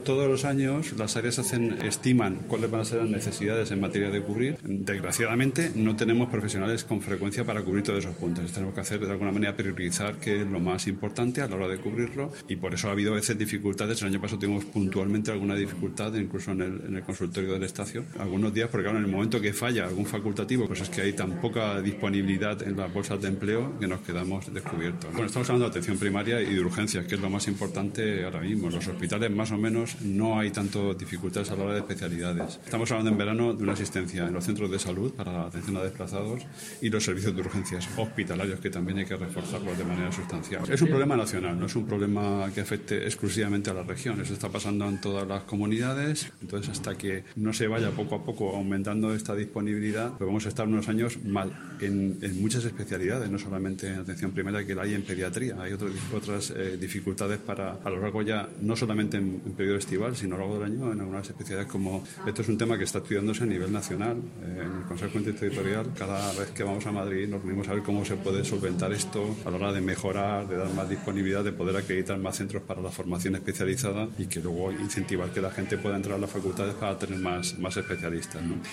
Todos los años las áreas estiman cuáles van a ser las necesidades en materia de cubrir. Desgraciadamente no tenemos profesionales con frecuencia para cubrir todos esos puntos. Tenemos que hacer de alguna manera priorizar qué es lo más importante a la hora de cubrirlo, y por eso ha habido a veces dificultades. El año pasado tuvimos puntualmente alguna dificultad, incluso en el consultorio del Estacio, algunos días, porque claro, en el momento que falla algún facultativo, pues es que hay tan poca disponibilidad en las bolsas de empleo que nos quedamos descubiertos. Bueno, estamos hablando de atención primaria y de urgencias, que es lo más importante ahora mismo. Los hospitales más o menos no hay tanto dificultades a la hora de especialidades. Estamos hablando en verano de una asistencia en los centros de salud para la atención a desplazados y los servicios de urgencias hospitalarios, que también hay que reforzarlos de manera sustancial. Es un problema nacional, no es un problema que afecte exclusivamente a la región. Eso está pasando en todas las comunidades. Entonces, hasta que no se vaya poco a poco aumentando esta disponibilidad, pues vamos a estar unos años mal en muchas especialidades, no solamente en atención primaria, que la hay en pediatría. Hay otras dificultades a lo largo ya, no solamente en periodo estival, sino a lo largo del año en algunas especialidades. Como esto es un tema que está estudiándose a nivel nacional en el Consejo Interterritorial. Cada vez que vamos a Madrid nos reunimos a ver cómo se puede solventar esto a la hora de mejorar, de dar más disponibilidad, de poder acreditar más centros para la formación especializada y que luego incentivar que la gente pueda entrar a las facultades para tener más especialistas, ¿no?